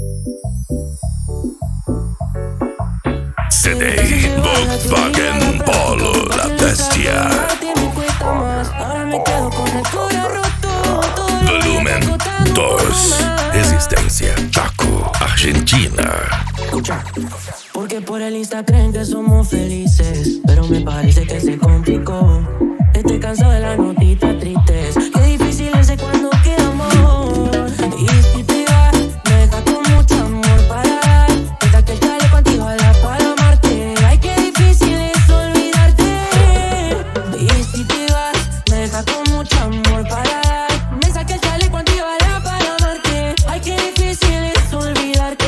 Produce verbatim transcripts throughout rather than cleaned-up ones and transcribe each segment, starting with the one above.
C D Volkswagen Polo, la bestia. Volumen dos. Resistencia, Chaco, Argentina. Porque por el Insta creen que somos felices, pero me parece que se complicó. Estoy cansado de las notitas tristes. Qué difícil es cuando queda amor. Y si te vas, me dejas con mucho amor para dar. Deja que el chaleco antibala para amarte. Ay, qué difícil es olvidarte. Y si te vas, me dejas con mucho amor para dar. Me saqué el chaleco antibala para amarte. Ay, qué difícil es olvidarte.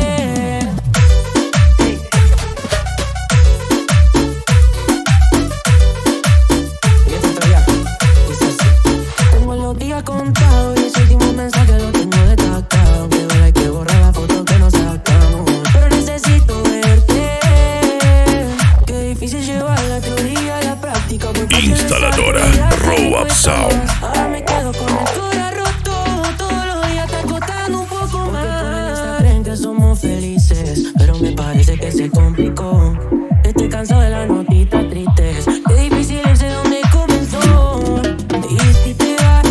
Contado y ese último mensaje lo tengo destacado. De verdad hay que borrar la foto que nos sacamos, pero necesito verte. Qué difícil llevar la teoría a la práctica. Instaladora Row Up Sound. Ahora me quedo con el corazón roto. Todos los días está costando un poco más. Porque por el Insta creen que somos felices, pero me parece que se complicó. Estoy cansado de las notitas tristes. Qué difícil es de donde comenzó. Y si te vas,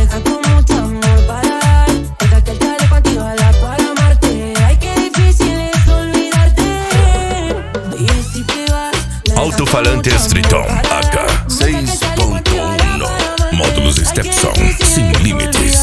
Alto-falantes Triton A K seis ponto uno. Módulos Stepson sin límites.